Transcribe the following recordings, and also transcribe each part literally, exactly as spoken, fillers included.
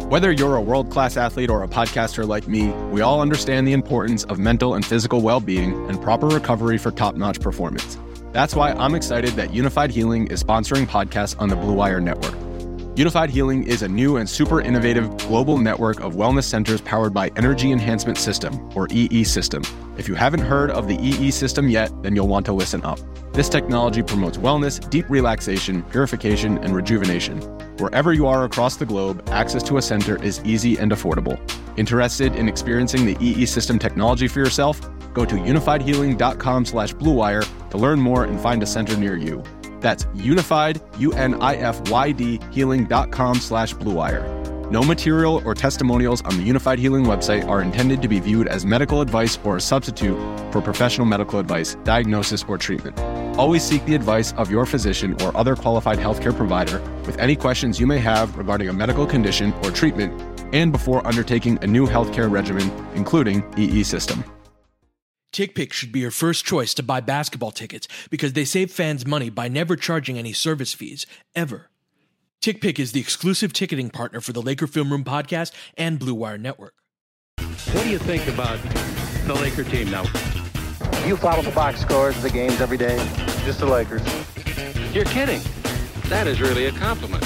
Whether you're a world-class athlete or a podcaster like me, we all understand the importance of mental and physical well-being and proper recovery for top-notch performance. That's why I'm excited that Unified Healing is sponsoring podcasts on the Blue Wire Network. Unified Healing is a new and super innovative global network of wellness centers powered by Energy Enhancement System, or E E System. If you haven't heard of the E E System yet, then you'll want to listen up. This technology promotes wellness, deep relaxation, purification, and rejuvenation. Wherever you are across the globe, access to a center is easy and affordable. Interested in experiencing the E E System technology for yourself? Go to unified healing dot com slash blue wire to learn more and find a center near you. That's unified, U N I F Y D, healing dot com slash blue wire. No material or testimonials on the Unified Healing website are intended to be viewed as medical advice or a substitute for professional medical advice, diagnosis, or treatment. Always seek the advice of your physician or other qualified healthcare provider with any questions you may have regarding a medical condition or treatment and before undertaking a new healthcare regimen, including E E System. TickPick should be your first choice to buy basketball tickets because they save fans money by never charging any service fees, ever. TickPick is the exclusive ticketing partner for the Laker Film Room podcast and Blue Wire Network. What do you think about the Laker team now? You follow the box scores of the games every day? Just the Lakers. You're kidding. That is really a compliment.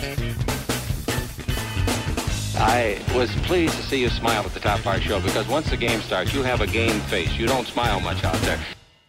I was pleased to see you smile at the top of our show because once the game starts, you have a game face. You don't smile much out there.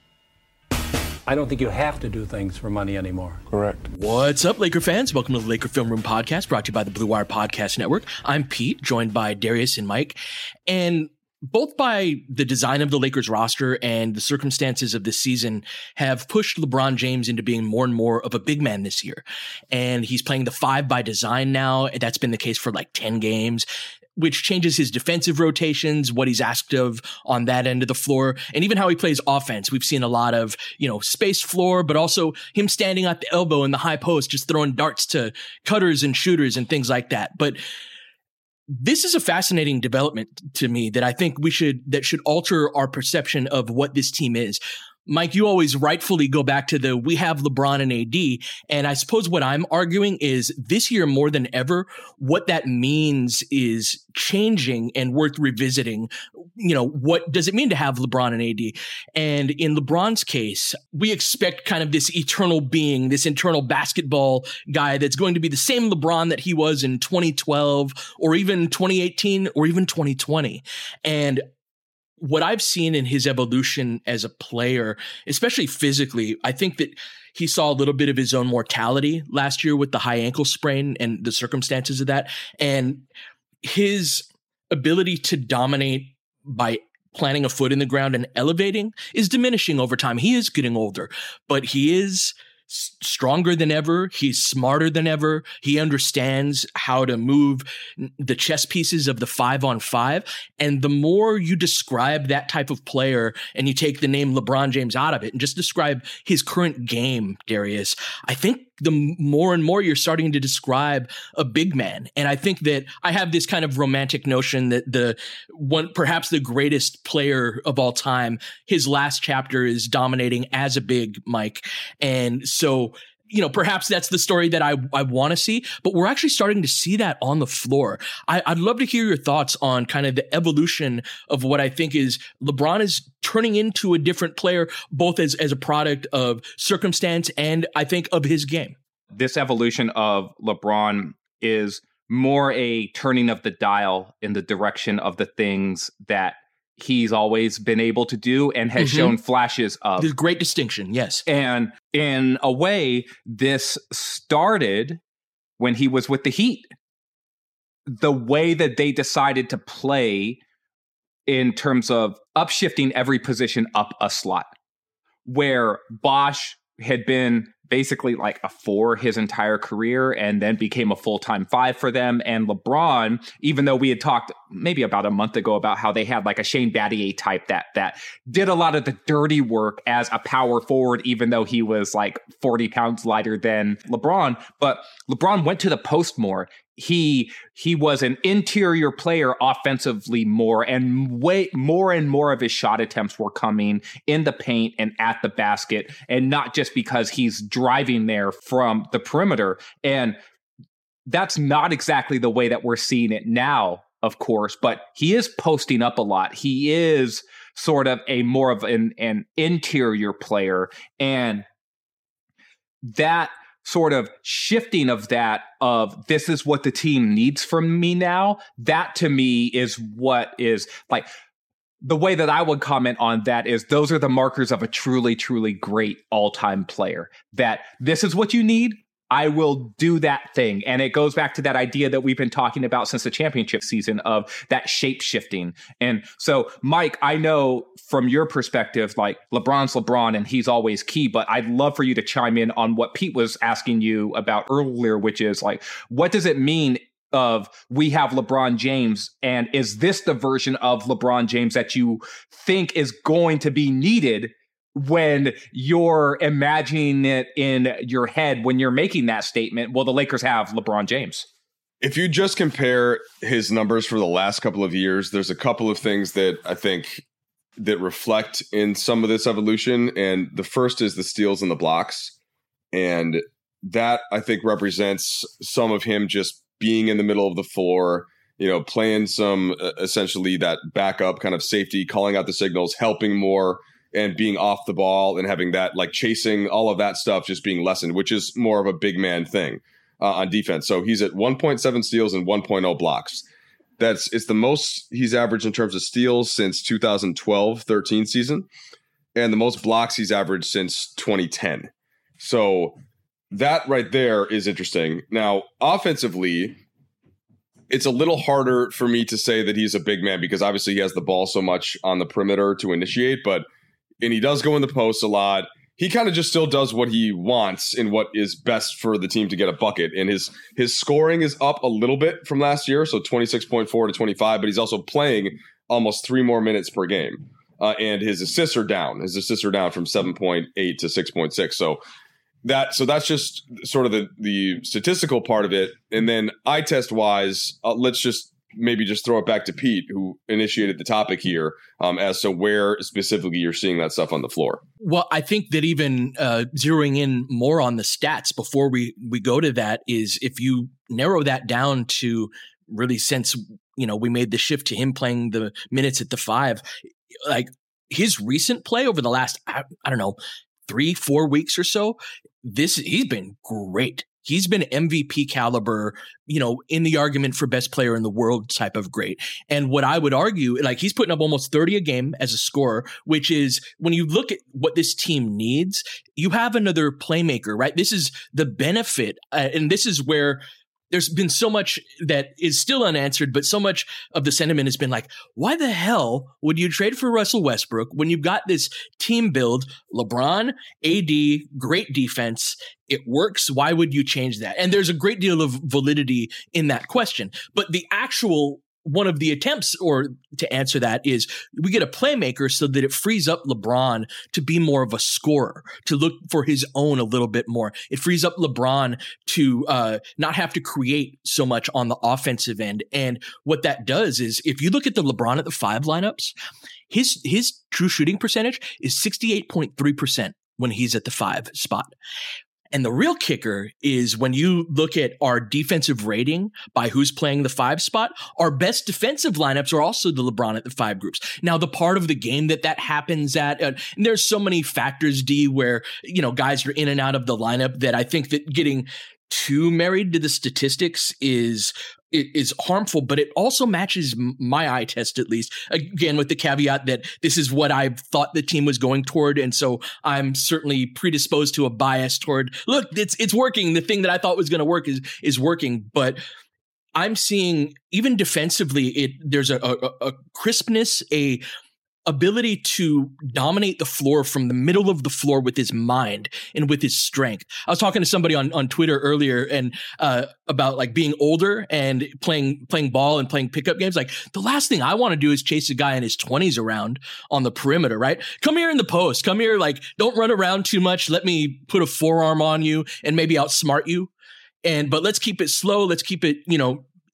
I don't think you have to do things for money anymore. Correct. What's up, Laker fans? Welcome to the Laker Film Room podcast, brought to you by the Blue Wire Podcast Network. I'm Pete, joined by Darius and Mike. And both by the design of the Lakers roster and the circumstances of this season have pushed LeBron James into being more and more of a big man this year. And he's playing the five by design now. That's been the case for like ten games, which changes his defensive rotations, what he's asked of on that end of the floor, and even how he plays offense. We've seen a lot of, you know, space floor, but also him standing at the elbow in the high post, just throwing darts to cutters and shooters and things like that. But this is a fascinating development to me that I think we should, that should alter our perception of what this team is. Mike, you always rightfully go back to the, we have LeBron and A D. And I suppose what I'm arguing is this year more than ever, what that means is changing and worth revisiting. You know, what does it mean to have LeBron and A D? And in LeBron's case, we expect kind of this eternal being, this internal basketball guy that's going to be the same LeBron that he was in twenty twelve or even twenty eighteen or even twenty twenty. And what I've seen in his evolution as a player, especially physically, I think that he saw a little bit of his own mortality last year with the high ankle sprain and the circumstances of that. And his ability to dominate by planting a foot in the ground and elevating is diminishing over time. He is getting older, but he is stronger than ever. He's smarter than ever. He understands how to move the chess pieces of the five on five. And the more you describe that type of player and you take the name LeBron James out of it and just describe his current game, Darius, I think the more and more you're starting to describe a big man. And I think that I have this kind of romantic notion that the one, perhaps the greatest player of all time, his last chapter is dominating as a big, Mike. And so, you know, perhaps that's the story that I, I want to see, but we're actually starting to see that on the floor. I, I'd love to hear your thoughts on kind of the evolution of what I think is LeBron is turning into a different player, both as, as a product of circumstance and I think of his game. This evolution of LeBron is more a turning of the dial in the direction of the things that he's always been able to do and has mm-hmm. shown flashes of. There's great distinction, yes. And in a way, this started when he was with the Heat. The way that they decided to play in terms of upshifting every position up a slot, where Bosh had been basically like a four his entire career and then became a full-time five for them. And LeBron, even though we had talked maybe about a month ago about how they had like a Shane Battier type that that did a lot of the dirty work as a power forward, even though he was like forty pounds lighter than LeBron. But LeBron went to the post more. He he was an interior player offensively more, and way more and more of his shot attempts were coming in the paint and at the basket, and not just because he's driving there from the perimeter. And that's not exactly the way that we're seeing it now, of course, but he is posting up a lot. He is sort of a more of an, an interior player, and that sort of shifting of that of this is what the team needs from me now, that to me is what is like the way that I would comment on that is those are the markers of a truly, truly great all-time player, that this is what you need. I will do that thing. And it goes back to that idea that we've been talking about since the championship season of that shape shifting. And so, Mike, I know from your perspective, like LeBron's LeBron and he's always key, but I'd love for you to chime in on what Pete was asking you about earlier, which is like, what does it mean of we have LeBron James, and is this the version of LeBron James that you think is going to be needed when you're imagining it in your head when you're making that statement? Well, the Lakers have LeBron James. If you just compare his numbers for the last couple of years, there's a couple of things that I think that reflect in some of this evolution. And the first is the steals and the blocks. And that, I think, represents some of him just being in the middle of the floor, you know, playing some uh, essentially that backup kind of safety, calling out the signals, helping more, and being off the ball and having that, like chasing all of that stuff just being lessened, which is more of a big man thing uh, on defense. So he's at one point seven steals and one point oh blocks. That's it's the most he's averaged in terms of steals since two thousand twelve thirteen season, and the most blocks he's averaged since twenty ten. So that right there is interesting. Now, offensively, it's a little harder for me to say that he's a big man because obviously he has the ball so much on the perimeter to initiate, but and he does go in the post a lot. He kind of just still does what he wants and what is best for the team to get a bucket. And his his scoring is up a little bit from last year, so twenty-six point four to twenty-five, but he's also playing almost three more minutes per game. Uh, and his assists are down. His assists are down from seven point eight to six point six. So that so that's just sort of the, the statistical part of it. And then eye test wise, uh, let's just maybe just throw it back to Pete, who initiated the topic here, um, as to where specifically you're seeing that stuff on the floor. Well, I think that even uh, zeroing in more on the stats before we, we go to that is if you narrow that down to really since, you know, we made the shift to him playing the minutes at the five, like his recent play over the last, I, I don't know, three, four weeks or so, this he's been great. He's been M V P caliber, you know, in the argument for best player in the world type of great. And what I would argue, like he's putting up almost thirty a game as a scorer, which is when you look at what this team needs, you have another playmaker, right? This is the benefit. Uh, and this is where there's been so much that is still unanswered, but so much of the sentiment has been like, why the hell would you trade for Russell Westbrook when you've got this team build, LeBron, A D, great defense, it works. Why would you change that? And there's a great deal of validity in that question. But the actual one of the attempts or to answer that is we get a playmaker so that it frees up LeBron to be more of a scorer, to look for his own a little bit more. It frees up LeBron to uh, not have to create so much on the offensive end. And what that does is if you look at the LeBron at the five lineups, his, his true shooting percentage is sixty-eight point three percent when he's at the five spot. And the real kicker is when you look at our defensive rating by who's playing the five spot, our best defensive lineups are also the LeBron at the five groups. Now, the part of the game that that happens at, uh, and there's so many factors, D, where, you know, guys are in and out of the lineup that I think that getting too married to the statistics is is harmful, but it also matches my eye test, at least, again, with the caveat that this is what I thought the team was going toward. And so I'm certainly predisposed to a bias toward, look, it's it's working. The thing that I thought was going to work is is working. But I'm seeing even defensively, it there's a, a, a crispness, a ability to dominate the floor from the middle of the floor with his mind and with his strength. I was talking to somebody on, on Twitter earlier and uh, about like being older and playing playing ball and playing pickup games. Like the last thing I want to do is chase a guy in his twenties around on the perimeter, right? Come here in the post. Come here, like don't run around too much. Let me put a forearm on you and maybe outsmart you. And but let's keep it slow. Let's keep it, you know,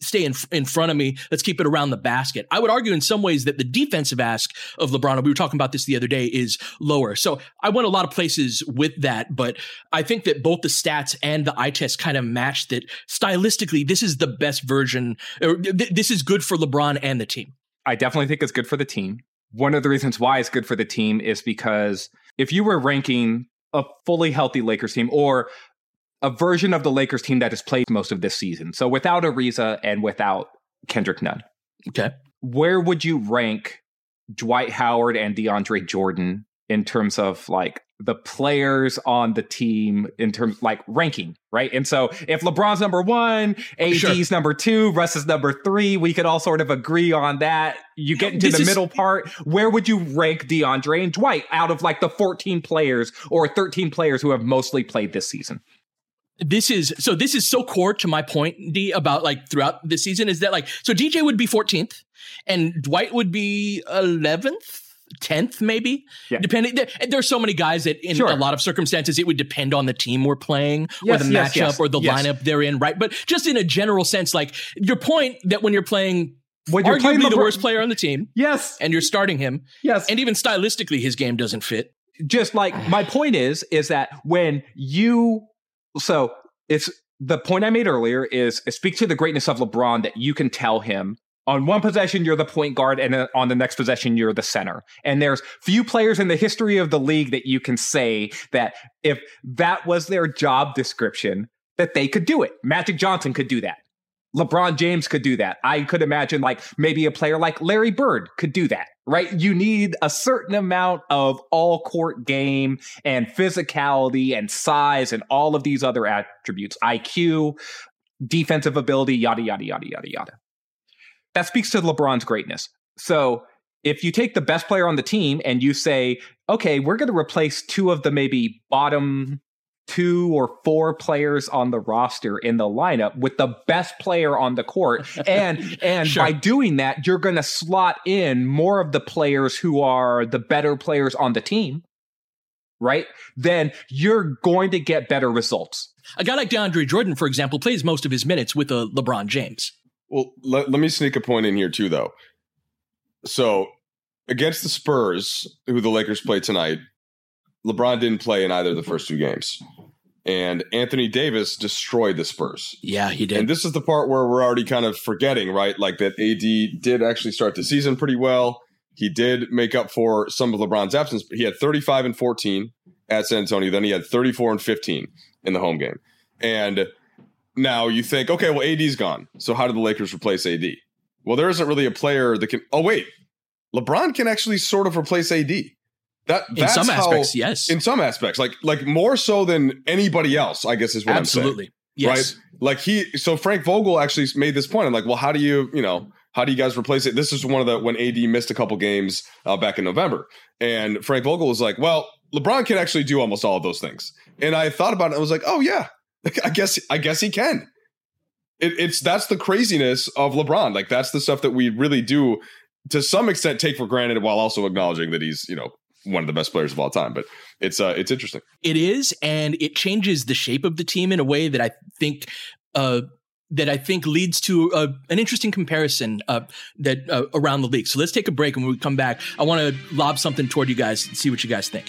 stay in, in front of me. Let's keep it around the basket. I would argue in some ways that the defensive ask of LeBron, we were talking about this the other day, is lower. So I went a lot of places with that, but I think that both the stats and the eye test kind of match that stylistically, this is the best version, or th- this is good for LeBron and the team. I definitely think it's good for the team. One of the reasons why it's good for the team is because if you were ranking a fully healthy Lakers team, or a version of the Lakers team that has played most of this season, so without Ariza and without Kendrick Nunn, okay, where would you rank Dwight Howard and DeAndre Jordan in terms of like the players on the team, in terms like ranking, right? And so if LeBron's number one, A D's sure. number two, Russ is number three, we could all sort of agree on that. You get into this the is, middle part. Where would you rank DeAndre and Dwight out of like the fourteen players or thirteen players who have mostly played this season? This is so this is so core to my point, D, about like throughout the season, is that like, so D J would be fourteenth and Dwight would be eleventh, tenth, maybe, yeah. depending. There, there's so many guys that in sure. a lot of circumstances, it would depend on the team we're playing yes, or the yes, matchup yes, or the yes. lineup they're in, right? But just in a general sense, like your point that when you're playing when you're arguably playing the, the worst player on the team, yes, and you're starting him, yes, and even stylistically, his game doesn't fit. Just like my point is, is that when you So it's the point I made earlier is speak to the greatness of LeBron, that you can tell him on one possession, you're the point guard, and on the next possession, you're the center. And there's few players in the history of the league that you can say that if that was their job description, that they could do it. Magic Johnson could do that. LeBron James could do that. I could imagine like maybe a player like Larry Bird could do that, right? You need a certain amount of all court game and physicality and size and all of these other attributes, I Q, defensive ability, yada, yada, yada, yada, yada. That speaks to LeBron's greatness. So if you take the best player on the team and you say, okay, we're going to replace two of the maybe bottom two or four players on the roster in the lineup with the best player on the court. And and sure. by doing that, you're going to slot in more of the players who are the better players on the team, right? Then you're going to get better results. A guy like DeAndre Jordan, for example, plays most of his minutes with a LeBron James. Well, let, let me sneak a point in here too, though. So against the Spurs, who the Lakers play tonight, LeBron didn't play in either of the first two games. And Anthony Davis destroyed the Spurs. Yeah, he did. And this is the part where we're already kind of forgetting, right? Like that A D did actually start the season pretty well. He did make up for some of LeBron's absence, but he had thirty-five and fourteen at San Antonio. Then he had thirty-four and fifteen in the home game. And now you think, okay, well, A D's gone. So how did the Lakers replace A D? Well, there isn't really a player that can. Oh, wait. LeBron can actually sort of replace A D. That, in some how, aspects, yes. In some aspects, like like more so than anybody else, I guess is what Absolutely. I'm saying. Yes. Right? Like he, so Frank Vogel actually made this point. I'm like, well, how do you, you know, how do you guys replace it? This is one of the, when A D missed a couple games uh, back in November. And Frank Vogel was like, well, LeBron can actually do almost all of those things. And I thought about it. I was like, oh yeah, I guess, I guess he can. It, it's, that's the craziness of LeBron. Like that's the stuff that we really do to some extent take for granted while also acknowledging that he's, you know, one of the best players of all time. But it's uh, it's interesting. It is, and it changes the shape of the team in a way that I think uh, that I think leads to uh, an interesting comparison uh, that uh, around the league. So let's take a break, and when we come back, I want to lob something toward you guys and see what you guys think.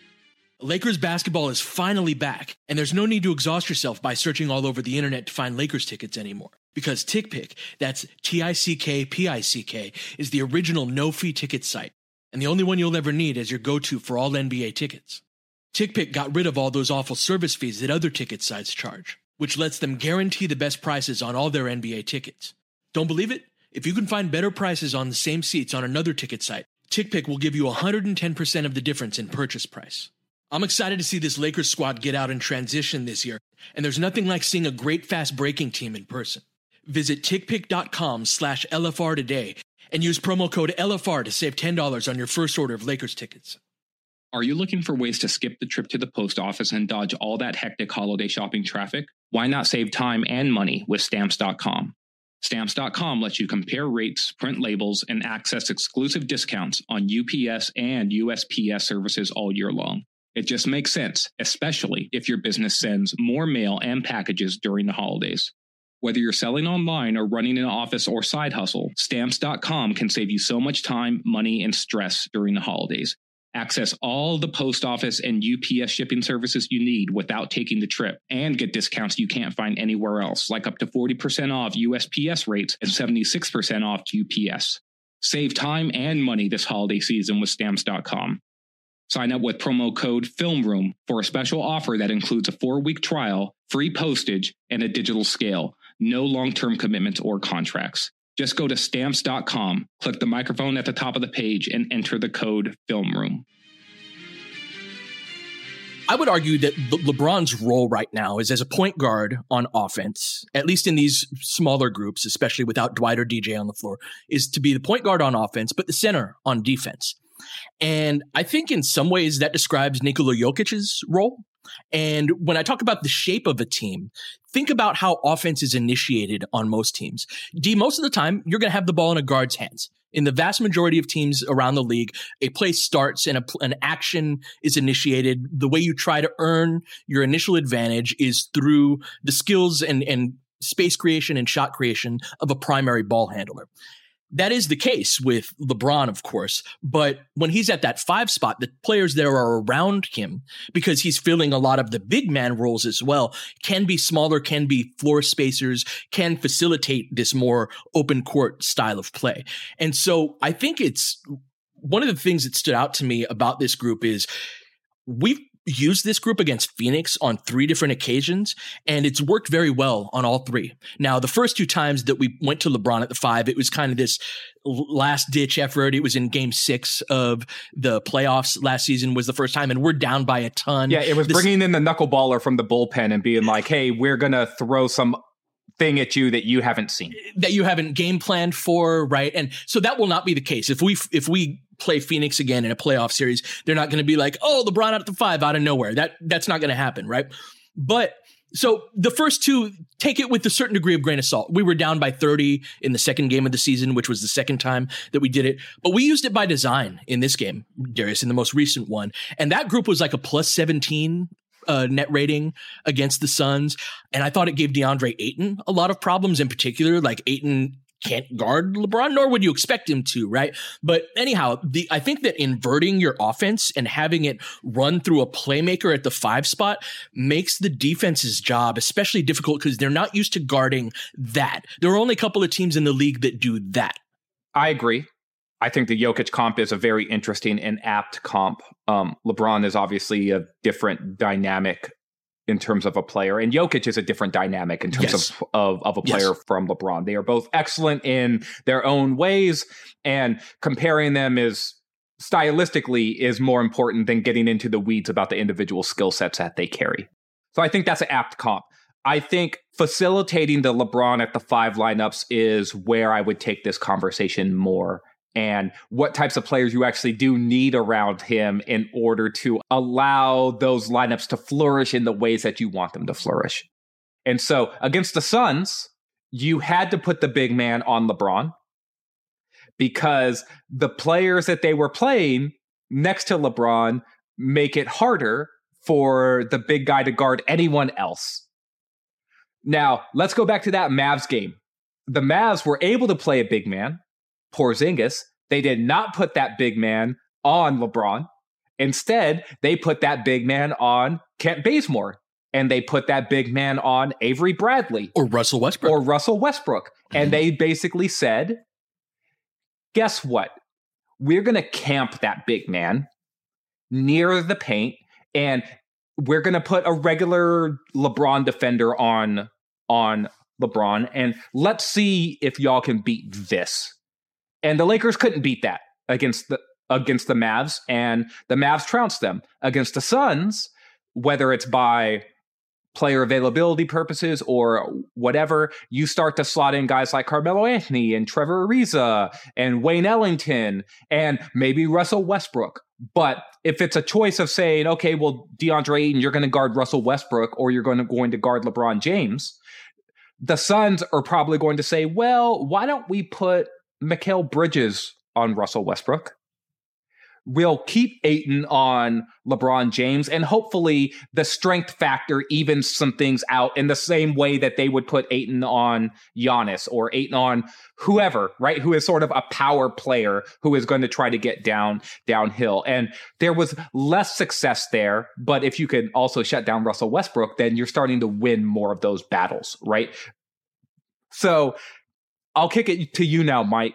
Lakers basketball is finally back, and there's no need to exhaust yourself by searching all over the internet to find Lakers tickets anymore. Because TickPick, that's T I C K P I C K, is the original no-fee ticket site, and the only one you'll ever need as your go-to for all N B A tickets. TickPick got rid of all those awful service fees that other ticket sites charge, which lets them guarantee the best prices on all their N B A tickets. Don't believe it? If you can find better prices on the same seats on another ticket site, TickPick will give you one hundred ten percent of the difference in purchase price. I'm excited to see this Lakers squad get out and transition this year, and there's nothing like seeing a great fast-breaking team in person. Visit tickpick.com slash LFR today and use promo code L F R to save ten dollars on your first order of Lakers tickets. Are you looking for ways to skip the trip to the post office and dodge all that hectic holiday shopping traffic? Why not save time and money with Stamps dot com? Stamps dot com lets you compare rates, print labels, and access exclusive discounts on U P S and U S P S services all year long. It just makes sense, especially if your business sends more mail and packages during the holidays. Whether you're selling online or running an office or side hustle, Stamps dot com can save you so much time, money, and stress during the holidays. Access all the post office and U P S shipping services you need without taking the trip, and get discounts you can't find anywhere else, like up to forty percent off U S P S rates and seventy-six percent off U P S. Save time and money this holiday season with Stamps dot com. Sign up with promo code FILMROOM for a special offer that includes a four-week trial, free postage, and a digital scale. No long-term commitments or contracts. Just go to Stamps dot com, click the microphone at the top of the page, and enter the code FILMROOM. I would argue that Le- LeBron's role right now is as a point guard on offense, at least in these smaller groups, especially without Dwight or D J on the floor, is to be the point guard on offense, but the center on defense. And I think in some ways that describes Nikola Jokic's role. And when I talk about the shape of a team, think about how offense is initiated on most teams. D, most of the time, you're going to have the ball in a guard's hands. In the vast majority of teams around the league, a play starts and a, an action is initiated. The way you try to earn your initial advantage is through the skills and, and space creation and shot creation of a primary ball handler. That is the case with LeBron, of course, but when he's at that five spot, the players that are around him, because he's filling a lot of the big man roles as well, can be smaller, can be floor spacers, can facilitate this more open court style of play. And so I think it's one of the things that stood out to me about this group is we've used this group against Phoenix on three different occasions, and it's worked very well on all three. Now, the first two times that we went to LeBron at the five, it was kind of this last ditch effort. It was in game six of the playoffs last season was the first time, and we're down by a ton. Yeah, it was this, bringing in the knuckleballer from the bullpen and being like, hey, we're going to throw some thing at you that you haven't seen, that you haven't game planned for, right? And so that will not be the case. If we, if we, play Phoenix again in a playoff series, they're not going to be like, oh, LeBron out at the five out of nowhere. That that's not going to happen, right? But so the first two, take it with a certain degree of grain of salt. We were down by thirty in the second game of the season, which was the second time that we did it. But we used it by design in this game, Darius, in the most recent one. And that group was like a plus seventeen Uh, net rating against the Suns. And I thought it gave DeAndre Ayton a lot of problems in particular. Like Ayton can't guard LeBron, nor would you expect him to, right? But anyhow, the I think that inverting your offense and having it run through a playmaker at the five spot makes the defense's job especially difficult because they're not used to guarding that. There are only a couple of teams in the league that do that. I agree. I think the Jokic comp is a very interesting and apt comp. Um, LeBron is obviously a different dynamic in terms of a player, and Jokic is a different dynamic in terms yes. of, of of a player yes. from LeBron. They are both excellent in their own ways, and comparing them is stylistically is more important than getting into the weeds about the individual skill sets that they carry. So I think that's an apt comp. I think facilitating the LeBron at the five lineups is where I would take this conversation more, and what types of players you actually do need around him in order to allow those lineups to flourish in the ways that you want them to flourish. And so against the Suns, you had to put the big man on LeBron because the players that they were playing next to LeBron make it harder for the big guy to guard anyone else. Now, let's go back to that Mavs game. The Mavs were able to play a big man, Porzingis. They did not put that big man on LeBron. Instead, they put that big man on Kent Bazemore, and they put that big man on Avery Bradley. Or Russell Westbrook. Or Russell Westbrook. Mm-hmm. And they basically said, guess what? We're going to camp that big man near the paint, and we're going to put a regular LeBron defender on, on LeBron, and let's see if y'all can beat this. And the Lakers couldn't beat that against the against the Mavs, and the Mavs trounced them. Against the Suns, whether it's by player availability purposes or whatever, you start to slot in guys like Carmelo Anthony and Trevor Ariza and Wayne Ellington and maybe Russell Westbrook. But if it's a choice of saying, okay, well, DeAndre Ayton, you're going to guard Russell Westbrook or you're going to going to guard LeBron James, the Suns are probably going to say, well, why don't we put Mikal Bridges on Russell Westbrook? will keep Ayton on LeBron James, and hopefully the strength factor evens some things out in the same way that they would put Ayton on Giannis or Ayton on whoever, right? Who is sort of a power player who is going to try to get down downhill. And there was less success there, but if you could also shut down Russell Westbrook, then you're starting to win more of those battles, right? So I'll kick it to you now, Mike.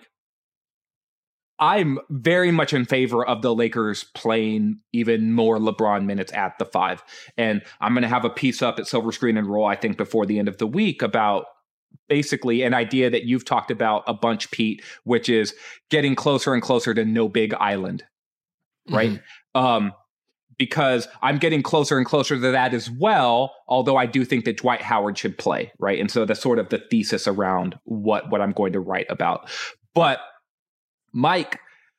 I'm very much in favor of the Lakers playing even more LeBron minutes at the five. And I'm going to have a piece up at Silver Screen and Roll, I think, before the end of the week about basically an idea that you've talked about a bunch, Pete, which is getting closer and closer to no big island, right? Mm-hmm. Um, because I'm getting closer and closer to that as well, although I do think that Dwight Howard should play, right? And so that's sort of the thesis around what, what I'm going to write about. But Mike,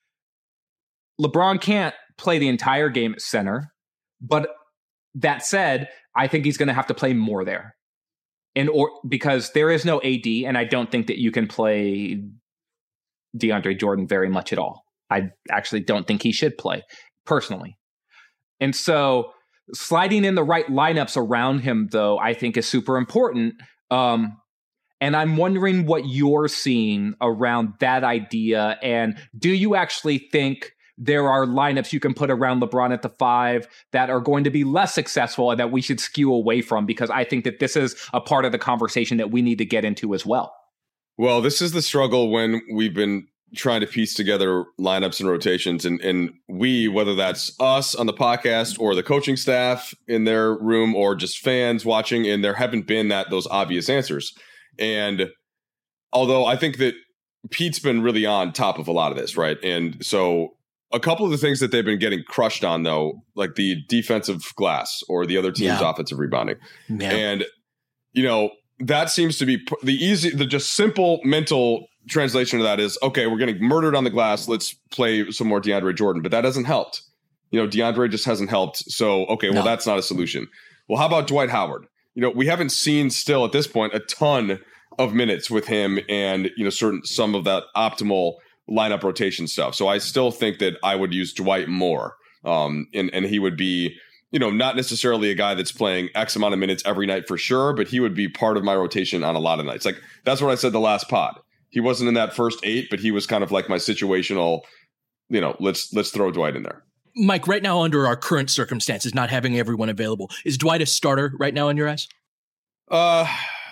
LeBron can't play the entire game at center, but that said, I think he's going to have to play more there. And or because there is no A D, and I don't think that you can play DeAndre Jordan very much at all. I actually don't think he should play, personally. And so sliding in the right lineups around him, though, I think is super important. Um, And I'm wondering what you're seeing around that idea. And do you actually think there are lineups you can put around LeBron at the five that are going to be less successful and that we should skew away from? Because I think that this is a part of the conversation that we need to get into as well. Well, this is the struggle when we've been trying to piece together lineups and rotations. And, and we, whether that's us on the podcast or the coaching staff in their room or just fans watching, and there haven't been that those obvious answers. And although I think that Pete's been really on top of a lot of this, right? And so a couple of the things that they've been getting crushed on, though, like the defensive glass or the other team's yeah. offensive rebounding. Yeah. And, you know, that seems to be the easy, the just simple mental translation of that is, okay, we're getting murdered on the glass. Let's play some more DeAndre Jordan. But that hasn't helped. You know, DeAndre just hasn't helped. So, okay, well, no. that's not a solution. Well, how about Dwight Howard? You know, we haven't seen still at this point a ton of minutes with him and, you know, certain some of that optimal lineup rotation stuff. So I still think that I would use Dwight more. Um, and, and he would be, you know, not necessarily a guy that's playing X amount of minutes every night for sure, but he would be part of my rotation on a lot of nights. Like that's what I said the last pod. He wasn't in that first eight, but he was kind of like my situational, you know, let's let's throw Dwight in there. Mike, right now, under our current circumstances, not having everyone available, is Dwight a starter right now in your eyes? Uh,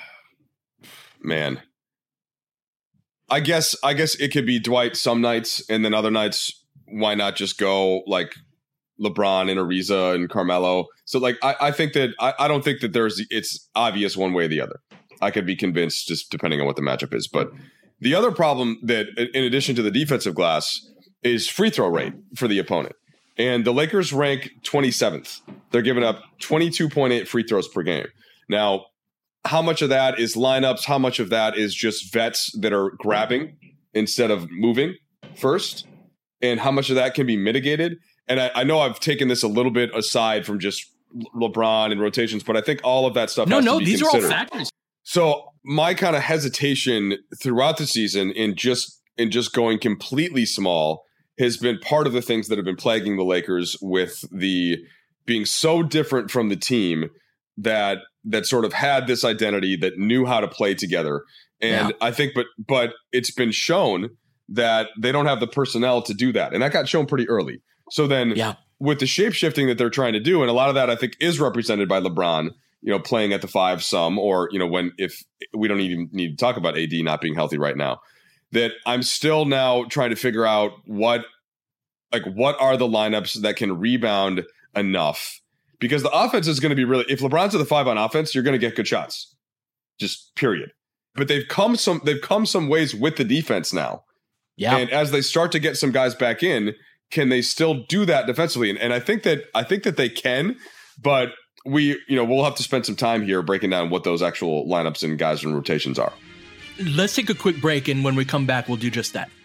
man, I guess I guess it could be Dwight some nights, and then other nights, why not just go like LeBron and Ariza and Carmelo? So, like, I, I think that I, I don't think that there's it's obvious one way or the other. I could be convinced just depending on what the matchup is. But the other problem that, in addition to the defensive glass, is free throw rate for the opponent. And the Lakers rank twenty-seventh. They're giving up twenty-two point eight free throws per game. Now, how much of that is lineups? How much of that is just vets that are grabbing instead of moving first? And how much of that can be mitigated? And I, I know I've taken this a little bit aside from just LeBron and rotations, but I think all of that stuff no, has no, to be these considered. are all factors. So my kind of hesitation throughout the season in just in just going completely small has been part of the things that have been plaguing the Lakers with the being so different from the team that that sort of had this identity that knew how to play together. And yeah. I think, but but it's been shown that they don't have the personnel to do that. And that got shown pretty early. So then yeah. with the shape shifting that they're trying to do, and a lot of that I think is represented by LeBron, you know, playing at the five some, or, you know, when if we don't even need to talk about A D not being healthy right now, that I'm still now trying to figure out what, like, what are the lineups that can rebound enough? Because the offense is going to be really, if LeBron's at the five on offense, you're going to get good shots, just period. But they've come some, they've come some ways with the defense now. Yeah. And as they start to get some guys back in, can they still do that defensively? And, and I think that, I think that they can, but we, you know, we'll have to spend some time here breaking down what those actual lineups and guys and rotations are. Let's take a quick break, and when we come back, we'll do just that.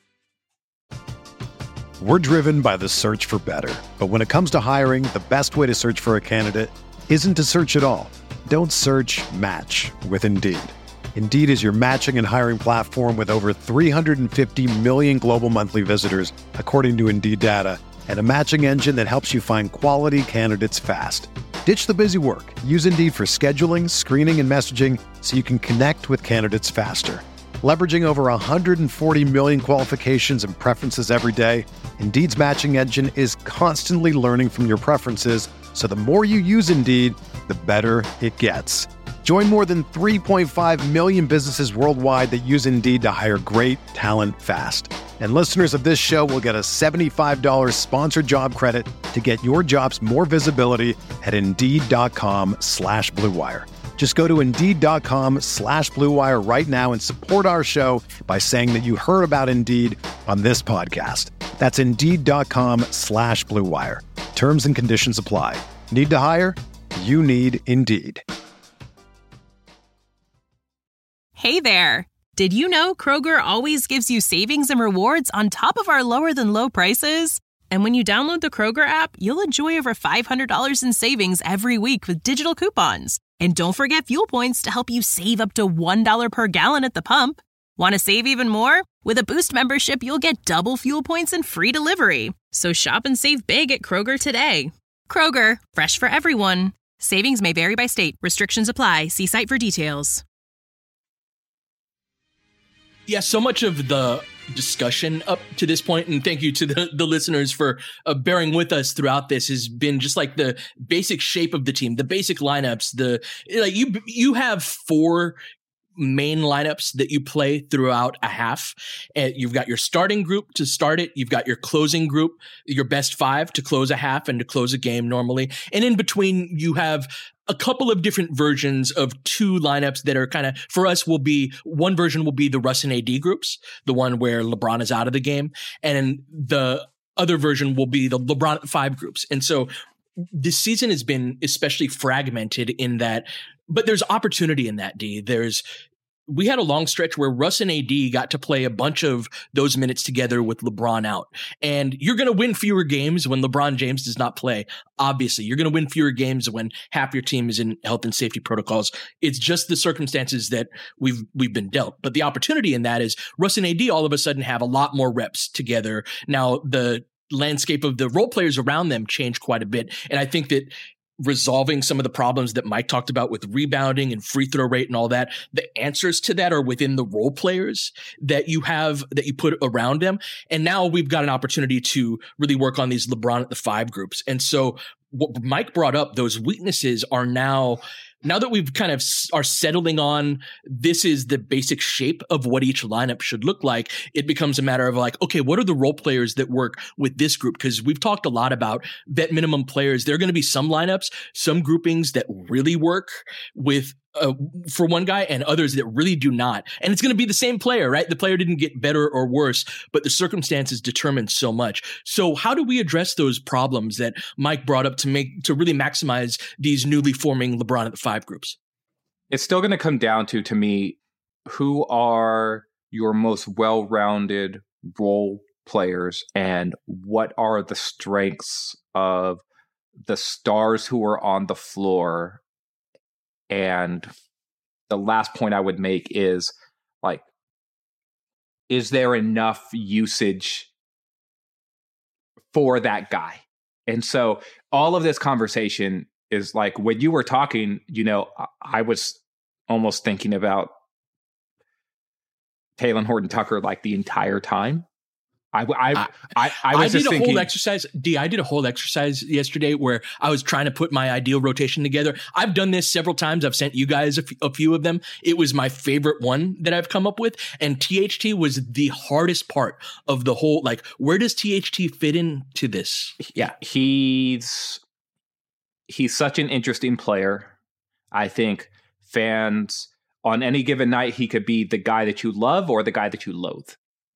We're driven by the search for better. But when it comes to hiring, the best way to search for a candidate isn't to search at all. Don't search, match with Indeed. Indeed is your matching and hiring platform with over three hundred fifty million global monthly visitors, according to Indeed data, and a matching engine that helps you find quality candidates fast. Ditch the busy work. Use Indeed for scheduling, screening, and messaging so you can connect with candidates faster. Leveraging over one hundred forty million qualifications and preferences every day, Indeed's matching engine is constantly learning from your preferences, so the more you use Indeed, the better it gets. Join more than three point five million businesses worldwide that use Indeed to hire great talent fast. And listeners of this show will get a seventy-five dollars sponsored job credit to get your jobs more visibility at Indeed.com slash Blue Wire. Just go to Indeed.com slash Blue Wire right now and support our show by saying that you heard about Indeed on this podcast. That's Indeed.com slash Blue Wire. Terms and conditions apply. Need to hire? You need Indeed. Hey there. Did you know Kroger always gives you savings and rewards on top of our lower than low prices? And when you download the Kroger app, you'll enjoy over five hundred dollars in savings every week with digital coupons. And don't forget fuel points to help you save up to one dollar per gallon at the pump. Want to save even more? With a Boost membership, you'll get double fuel points and free delivery. So shop and save big at Kroger today. Kroger, fresh for everyone. Savings may vary by state. Restrictions apply. See site for details. Yeah, so much of the discussion up to this point, and thank you to the, the listeners for uh, bearing with us throughout this, has been just like the basic shape of the team, the basic lineups. The like you you have four main lineups that you play throughout a half. And you've got your starting group to start it. You've got your closing group, your best five to close a half and to close a game normally. And in between, you have a couple of different versions of two lineups that are kind of, for us, will be, one version will be the Russ and A D groups, the one where LeBron is out of the game. And the other version will be the LeBron at five groups. And so this season has been especially fragmented in that, but there's opportunity in that, D. There's, we had a long stretch where Russ and A D got to play a bunch of those minutes together with LeBron out. And you're going to win fewer games when LeBron James does not play. Obviously, you're going to win fewer games when half your team is in health and safety protocols. It's just the circumstances that we've we've been dealt. But the opportunity in that is Russ and A D all of a sudden have a lot more reps together. Now, the landscape of the role players around them changed quite a bit. And I think that resolving some of the problems that Mike talked about with rebounding and free throw rate and all that, the answers to that are within the role players that you have, that you put around them. And now we've got an opportunity to really work on these LeBron at the five groups. And so what Mike brought up, those weaknesses are now, now that we've kind of are settling on, this is the basic shape of what each lineup should look like. It becomes a matter of like, okay, what are the role players that work with this group? Because we've talked a lot about vet minimum players. There are going to be some lineups, some groupings that really work with Uh, for one guy and others that really do not. And it's going to be the same player, right? The player didn't get better or worse, but the circumstances determine so much. So how do we address those problems that Mike brought up to make, to really maximize these newly forming LeBron at the five groups? It's still going to come down to, to me, who are your most well-rounded role players and what are the strengths of the stars who are on the floor. And the last point I would make is, like, is there enough usage for that guy? And so all of this conversation is like, when you were talking, you know, I was almost thinking about Talen Horton-Tucker like the entire time. I, I, I, I, I was I did just a thinking, whole exercise. D, I did a whole exercise yesterday where I was trying to put my ideal rotation together. I've done this several times. I've sent you guys a, f- a few of them. It was my favorite one that I've come up with. And T H T was the hardest part of the whole, like, where does T H T fit into this? Yeah, he's, he's such an interesting player. I think fans on any given night, he could be the guy that you love or the guy that you loathe.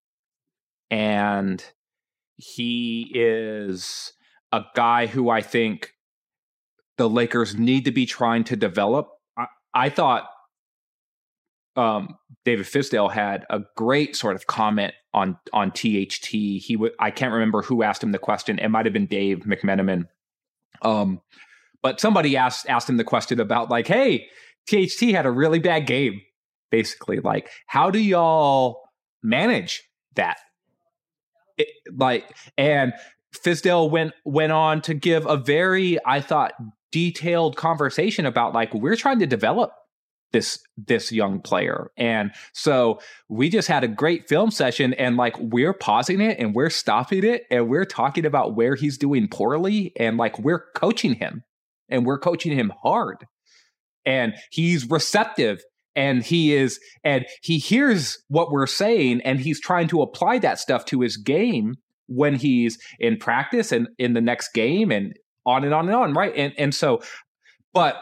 And he is a guy who I think the Lakers need to be trying to develop. I, I thought um, David Fisdale had a great sort of comment on on T H T. He w- I can't remember who asked him the question. It might have been Dave McMenamin. Um, but somebody asked asked him the question about like, hey, T H T had a really bad game. basically. Like, how do y'all manage that? It, like, and Fizdale went went on to give a very, I thought, detailed conversation about, like, we're trying to develop this this young player. And so we just had a great film session, and like, we're pausing it and we're stopping it and we're talking about where he's doing poorly, and like, we're coaching him and we're coaching him hard. And he's receptive, and he is, and he hears what we're saying, and he's trying to apply that stuff to his game when he's in practice and in the next game, and on and on and on. Right. And, and so, but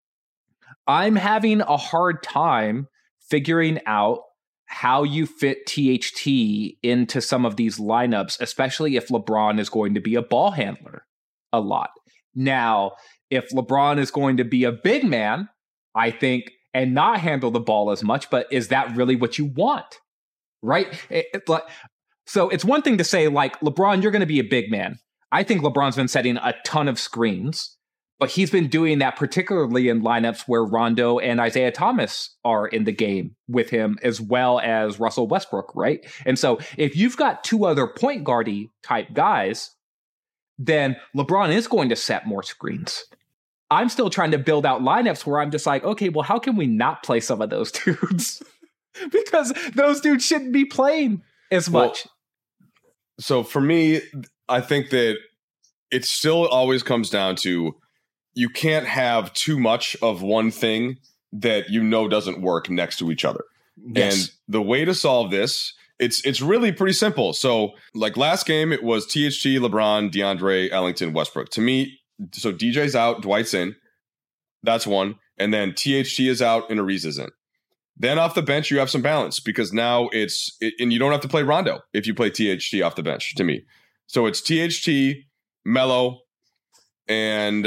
I'm having a hard time figuring out how you fit T H T into some of these lineups, especially if LeBron is going to be a ball handler a lot. Now, if LeBron is going to be a big man, I think, and not handle the ball as much, but is that really what you want? Right? It, it, so it's one thing to say, like, LeBron, you're going to be a big man. I think LeBron's been setting a ton of screens, but he's been doing that particularly in lineups where Rondo and Isaiah Thomas are in the game with him, as well as Russell Westbrook, right? And so if you've got two other point guardy type guys, then LeBron is going to set more screens. I'm still trying to build out lineups where I'm just like, okay, well, how can we not play some of those dudes? Because those dudes shouldn't be playing as much. Well, so for me, I think that it still always comes down to, you can't have too much of one thing that you know doesn't work next to each other. Yes. And the way to solve this, it's it's really pretty simple. So like last game, it was T H T, LeBron, DeAndre, Ellington, Westbrook. To me, so D J's out, Dwight's in. That's one. And then T H T is out and Ariz is in. Then off the bench, you have some balance, because now it's, it, and you don't have to play Rondo if you play T H T off the bench, to me. So it's T H T, Melo, and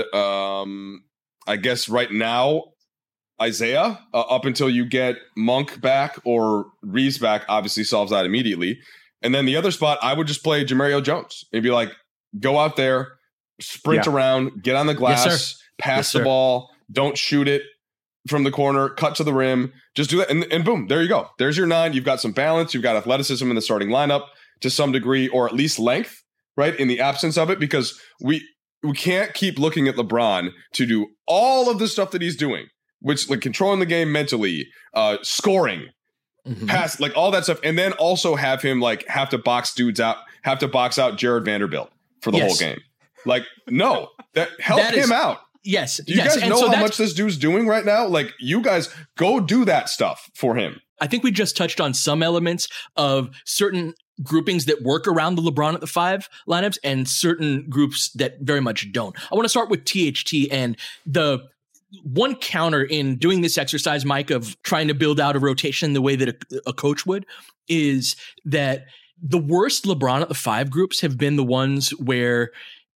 um, I guess right now, Isaiah, uh, up until you get Monk back or Reeves back, obviously solves that immediately. And then the other spot, I would just play Jamario Jones. It'd be like, go out there, sprint yeah. around, get on the glass, yes, pass yes, the sir. ball, don't shoot it from the corner, cut to the rim, just do that. And, and boom, there you go. There's your nine. You've got some balance. You've got athleticism in the starting lineup to some degree, or at least length, right? In the absence of it, because we, we can't keep looking at LeBron to do all of the stuff that he's doing, which, like, controlling the game mentally, uh, scoring, mm-hmm. pass, like all that stuff. And then also have him like have to box dudes out, have to box out Jared Vanderbilt for the yes. whole game. Like, no, that help that him is, out. Yes. Do you yes. guys and know so how much this dude's doing right now? Like, you guys go do that stuff for him. I think we just touched on some elements of certain groupings that work around the LeBron at the five lineups and certain groups that very much don't. I want to start with T H T, and the one counter in doing this exercise, Mike, of trying to build out a rotation the way that a, a coach would, is that the worst LeBron at the five groups have been the ones where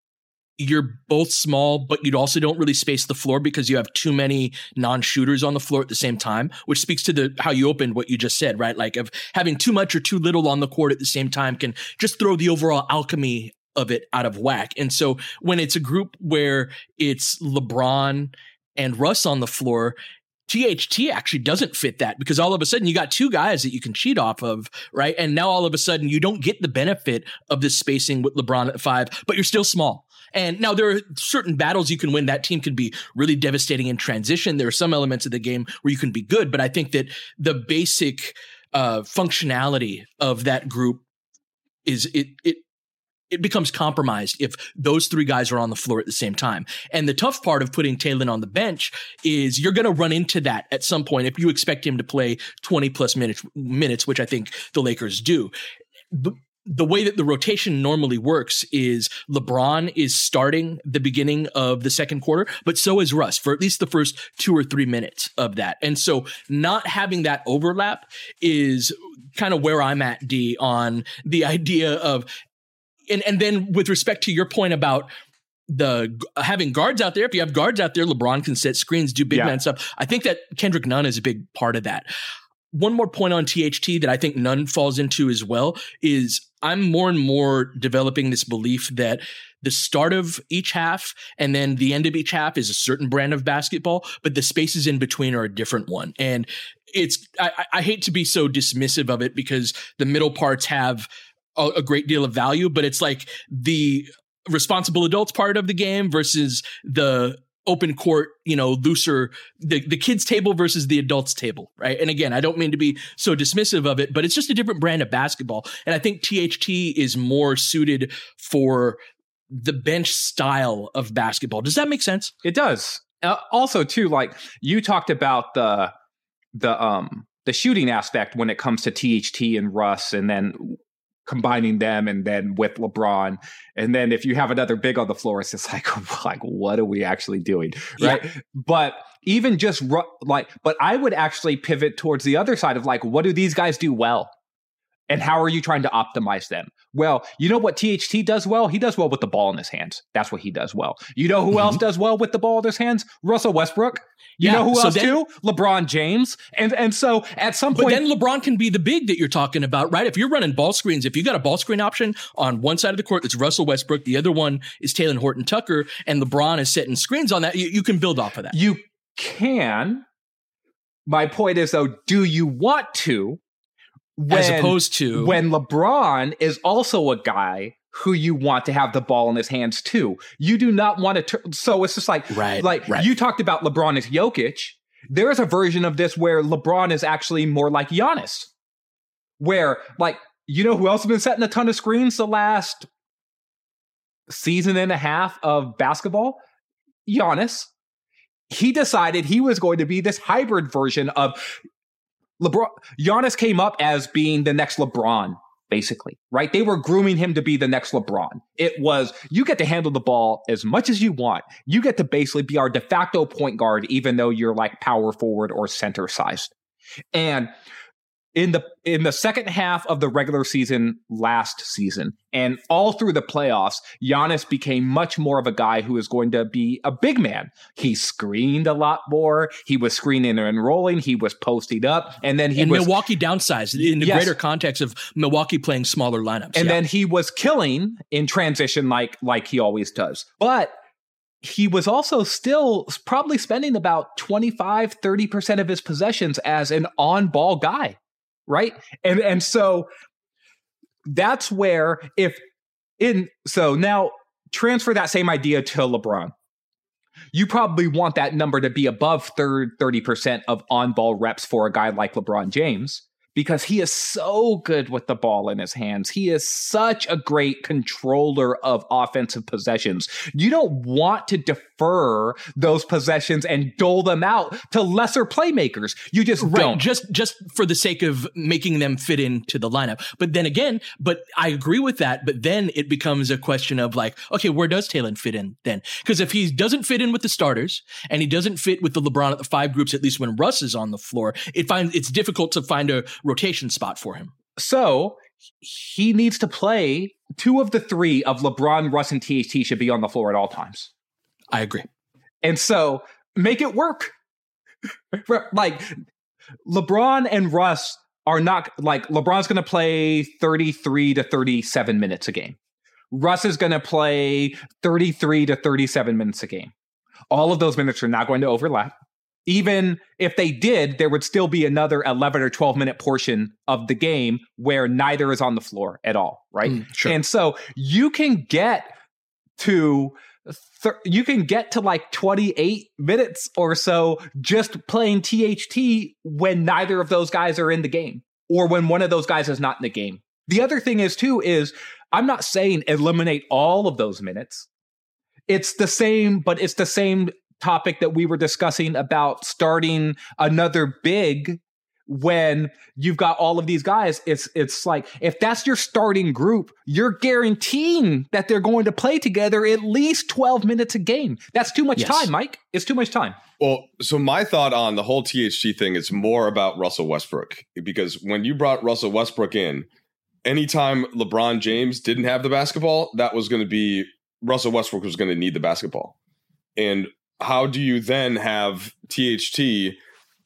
you're both small, but you also don't really space the floor because you have too many non-shooters on the floor at the same time, which speaks to the how you opened what you just said, right? Like, of having too much or too little on the court at the same time can just throw the overall alchemy of it out of whack. And so when it's a group where it's LeBron and Russ on the floor, T H T actually doesn't fit that, because all of a sudden you got two guys that you can cheat off of, right? And now all of a sudden you don't get the benefit of this spacing with LeBron at five, but you're still small. And now there are certain battles you can win. That team could be really devastating in transition. There are some elements of the game where you can be good, but I think that the basic uh, functionality of that group is it it it becomes compromised if those three guys are on the floor at the same time. And the tough part of putting Talen on the bench is you're going to run into that at some point if you expect him to play twenty plus minutes, minutes, which I think the Lakers do. The, The way that the rotation normally works is LeBron is starting the beginning of the second quarter, but so is Russ for at least the first two or three minutes of that. And so not having that overlap is kind of where I'm at, D, on the idea of, and, and then with respect to your point about the having guards out there, if you have guards out there, LeBron can set screens, do big yeah. man stuff. I think that Kendrick Nunn is a big part of that. One more point on T H T that I think Nunn falls into as well is I'm more and more developing this belief that the start of each half and then the end of each half is a certain brand of basketball, but the spaces in between are a different one. And it's, I, I hate to be so dismissive of it because the middle parts have a, a great deal of value, but it's like the responsible adults part of the game versus the open court, you know, looser, the, the kids table versus the adults table. Right. And again, I don't mean to be so dismissive of it, but it's just a different brand of basketball. And I think T H T is more suited for the bench style of basketball. Does that make sense? It does. Uh, also too, like you talked about the, the, um, the shooting aspect when it comes to T H T and Russ, and then combining them, and then with LeBron, and then if you have another big on the floor, it's just like, like what are we actually doing, right? Yeah. But even just like, but I would actually pivot towards the other side of like, what do these guys do well, and how are you trying to optimize them? Well, you know what T H T does well? He does well with the ball in his hands. That's what he does well. You know who mm-hmm. else does well with the ball in his hands? Russell Westbrook. You yeah, know who so else then, too? LeBron James. And and so at some point, but then LeBron can be the big that you're talking about, right? If you're running ball screens, if you got a ball screen option on one side of the court, that's Russell Westbrook. The other one is Talen Horton-Tucker, and LeBron is setting screens on that. You, you can build off of that. You can. My point is though, do you want to? When, As opposed to when LeBron is also a guy who you want to have the ball in his hands too. You do not want to. Tur- so it's just like, right, like right. you talked about LeBron as Jokic. There is a version of this where LeBron is actually more like Giannis, where like, you know who else has been setting a ton of screens the last season and a half of basketball? Giannis. He decided he was going to be this hybrid version of LeBron. Giannis came up as being the next LeBron, basically, right? They were grooming him to be the next LeBron. It was, you get to handle the ball as much as you want. You get to basically be our de facto point guard, even though you're like power forward or center sized. And in the in the second half of the regular season last season and all through the playoffs, Giannis became much more of a guy who is going to be a big man. He screened a lot more. He was screening and rolling. He was posting up. And then he and was... Milwaukee downsized in the yes. greater context of Milwaukee playing smaller lineups. And yeah. then he was killing in transition like like he always does. But he was also still probably spending about twenty-five, thirty percent of his possessions as an on-ball guy. Right. And and so that's where if in so now transfer that same idea to LeBron. You probably want that number to be above thirty percent of on-ball reps for a guy like LeBron James, because he is so good with the ball in his hands. He is such a great controller of offensive possessions. You don't want to defer those possessions and dole them out to lesser playmakers. You just right. don't. Just, just for the sake of making them fit into the lineup. But then again, but I agree with that. But then it becomes a question of like, okay, where does Talen fit in then? Because if he doesn't fit in with the starters and he doesn't fit with the LeBron at the five groups, at least when Russ is on the floor, it finds it's difficult to find a rotation spot for him. So he needs to play two of the three of LeBron, Russ, and T H T should be on the floor at all times. I agree. And so make it work. Like LeBron and Russ are not like LeBron's going to play thirty-three to thirty-seven minutes a game. Russ is going to play thirty-three to thirty-seven minutes a game. All of those minutes are not going to overlap. Even if they did, there would still be another eleven or twelve minute portion of the game where neither is on the floor at all, right? Mm, sure. And so you can get to th- you can get to like twenty-eight minutes or so just playing T H T when neither of those guys are in the game, or when one of those guys is not in the game. The other thing is too is I'm not saying eliminate all of those minutes. It's the same, but it's the same topic that we were discussing about starting another big when you've got all of these guys. It's it's like, if that's your starting group, you're guaranteeing that they're going to play together at least twelve minutes a game. That's too much yes. time, Mike. It's too much time. Well, so my thought on the whole T H T thing is more about Russell Westbrook, because when you brought Russell Westbrook in, anytime LeBron James didn't have the basketball, that was going to be Russell Westbrook was going to need the basketball. And how do you then have T H T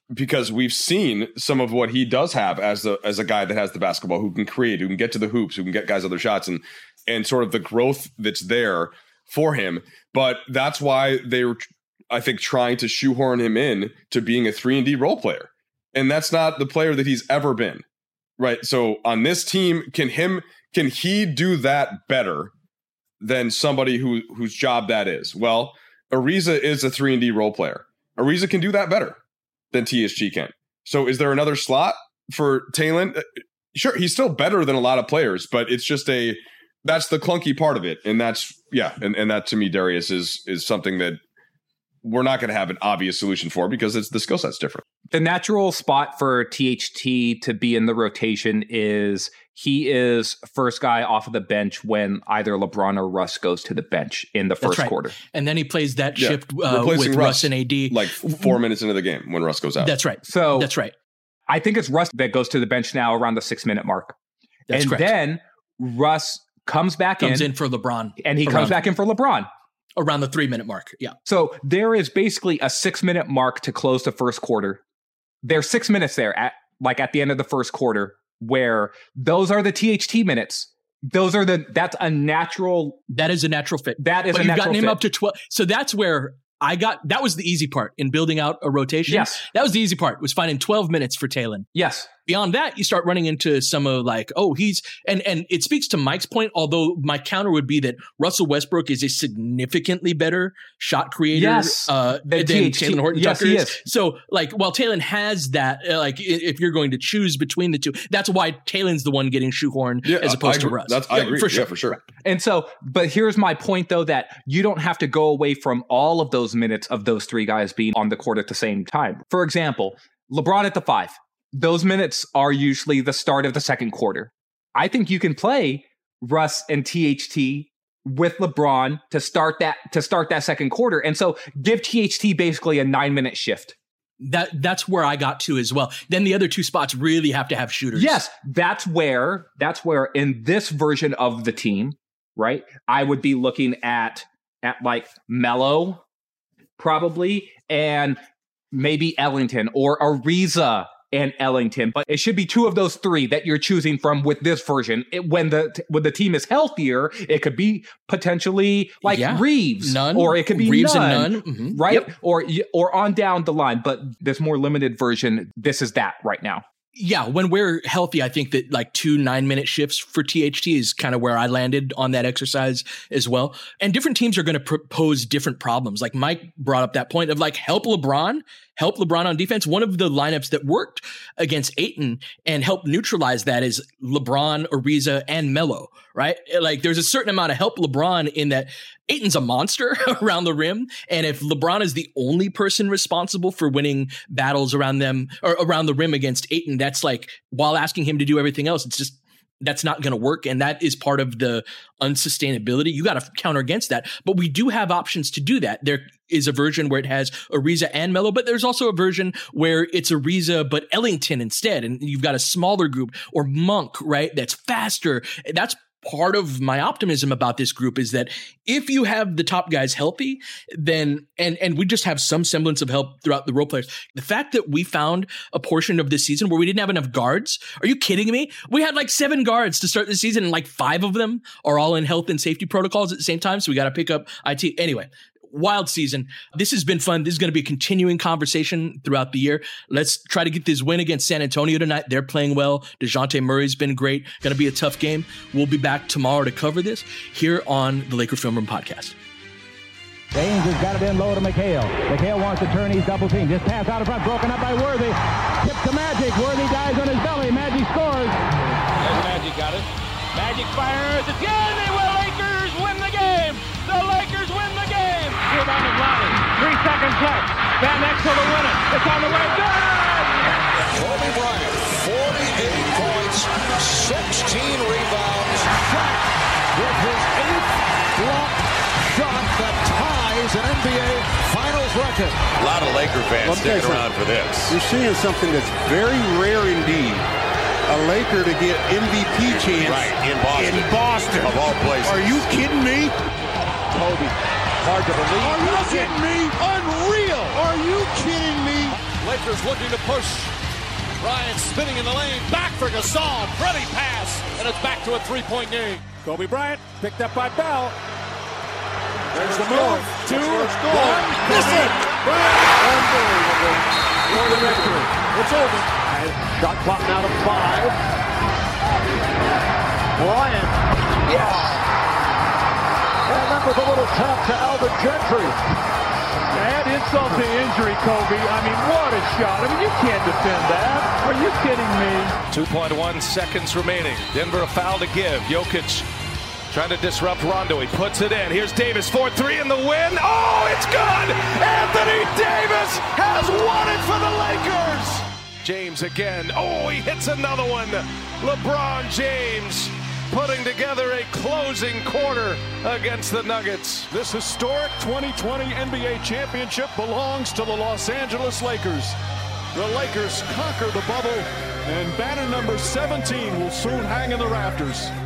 because we've seen some of what he does have as a as a guy that has the basketball, who can create, who can get to the hoops, who can get guys other shots, and and sort of the growth that's there for him. But that's why they were, I think, trying to shoehorn him in to being a three and D role player. And that's not the player that he's ever been. Right. So on this team, can him can he do that better than somebody who whose job that is? Well, Ariza is a three and D role player. Ariza can do that better than T H T can. So is there another slot for Talen? Sure, he's still better than a lot of players, but it's just a that's the clunky part of it. And that's yeah, and, and that to me, Darius, is is something that we're not going to have an obvious solution for, because it's the skill set's different. The natural spot for T H T to be in the rotation is he is first guy off of the bench when either LeBron or Russ goes to the bench in the first right. quarter. And then he plays that yeah. shift uh, with Russ, Russ and A D. Like four minutes into the game when Russ goes out. That's right. So that's right. I think it's Russ that goes to the bench now around the six minute mark. That's and correct. then Russ comes back comes in. in for LeBron. And he around, comes back in for LeBron. Around the three minute mark. Yeah. So there is basically a six minute mark to close the first quarter. There's six minutes there at like at the end of the first quarter where those are the T H T minutes. Those are the that's a natural. That is a natural fit. That is but a you've natural gotten him fit. up to twelve. So that's where I got, that was the easy part in building out a rotation. Yes. That was the easy part, was finding twelve minutes for Talen. Yes. Beyond that, you start running into some of like, oh, he's, and and it speaks to Mike's point, although my counter would be that Russell Westbrook is a significantly better shot creator yes. uh, than Talen Horton yes, Tucker he is. is. So like, while Talen has that, uh, like if you're going to choose between the two, that's why Talen's the one getting shoehorned yeah, as opposed I to agree. Russ. That's, I yeah, agree. For sure. Yeah, for sure. And so, but here's my point though, that you don't have to go away from all of those minutes of those three guys being on the court at the same time. For example, LeBron at the five. Those minutes are usually the start of the second quarter. I think you can play Russ and T H T with LeBron to start that to start that second quarter. And so give T H T basically a nine minute shift. That that's where I got to as well. Then the other two spots really have to have shooters. Yes, that's where that's where in this version of the team, right? I would be looking at at like Melo, probably, and maybe Ellington or Ariza and Ellington, but it should be two of those three that you're choosing from with this version. It, when the when the team is healthier, it could be potentially like yeah. Reeves, none, or it could be Reeves none, and none, mm-hmm. right? Yep. Or or on down the line. But this more limited version, this is that right now. Yeah, when we're healthy, I think that like two nine-minute shifts for T H T is kind of where I landed on that exercise as well. And different teams are going to propose different problems. Like Mike brought up that point of like help LeBron, help LeBron on defense. One of the lineups that worked against Ayton and helped neutralize that is LeBron, Ariza, and Melo, right? Like there's a certain amount of help LeBron in that Ayton's a monster around the rim. And if LeBron is the only person responsible for winning battles around them or around the rim against Ayton, that's like, while asking him to do everything else, it's just, that's not going to work. And that is part of the unsustainability. You got to counter against that. But we do have options to do that. There is a version where it has Ariza and Melo, but there's also a version where it's Ariza, but Ellington instead. And you've got a smaller group, or Monk, right? That's faster. That's part of my optimism about this group, is that if you have the top guys healthy, then, and, and we just have some semblance of help throughout the role players. The fact that we found a portion of this season where we didn't have enough guards. Are you kidding me? We had like seven guards to start the season, and like five of them are all in health and safety protocols at the same time. So we got to pick up I T. Anyway, wild season. This has been fun. This is going to be a continuing conversation throughout the year. Let's try to get this win against San Antonio tonight. They're playing well. DeJounte Murray's been great. Going to be a tough game. We'll be back tomorrow to cover this here on the Laker Film Room Podcast. James has got it in low to McHale. McHale wants to turn. He's double teamed. Just pass out in front. Broken up by Worthy. Tip to Magic. Worthy dies on his belly. Magic scores. There's Magic got it. Magic fires. It's good. They will. Lakers win the game. The Lakers win the game. Rebound of Lonnie. Three seconds left. Van Exel to win it. It's on the way. Good. Kobe Bryant, forty-eight points, sixteen rebounds. Shot with his eighth block shot that ties an N B A Finals record. A lot of Laker fans sticking around for this. You're seeing something that's very rare indeed. A Laker to get M V P chance right, in Boston. In Boston. Of all places. Are you kidding me? Kobe, hard to believe. Are you kidding me? Unreal. Are you kidding me? Lakers looking to push. Bryant spinning in the lane. Back for Gasol. Pretty pass. And it's back to a three-point game. Kobe Bryant picked up by Bell. There's the move. Two. One. Miss it. Unbelievable. For the victory. It's over. Shot clock now to five. Bryant. Yes. And that was a little tap to Alvin Gentry. Add insult to injury, Kobe. I mean, what a shot. I mean, you can't defend that. Are you kidding me? two point one seconds remaining. Denver a foul to give. Jokic trying to disrupt Rondo. He puts it in. Here's Davis, four three in the win. Oh, it's good! Anthony Davis has won it for the Lakers! James again. Oh, he hits another one. LeBron James putting together a closing quarter against the Nuggets. This historic twenty twenty N B A championship belongs to the Los Angeles Lakers. The Lakers conquer the bubble, and banner number seventeen will soon hang in the rafters.